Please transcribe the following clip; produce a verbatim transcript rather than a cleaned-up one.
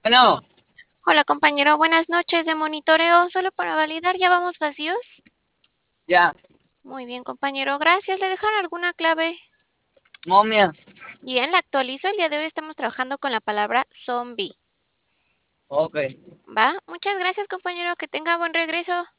Bueno, Hola compañero, buenas noches de monitoreo. Solo para validar, ¿ya vamos vacíos? ya, Muy bien compañero, gracias. ¿Le dejaron alguna clave? momia. Bien, la actualizo. El día de hoy estamos trabajando con la palabra zombie. Ok, ¿Va? Muchas gracias compañero, que tenga buen regreso.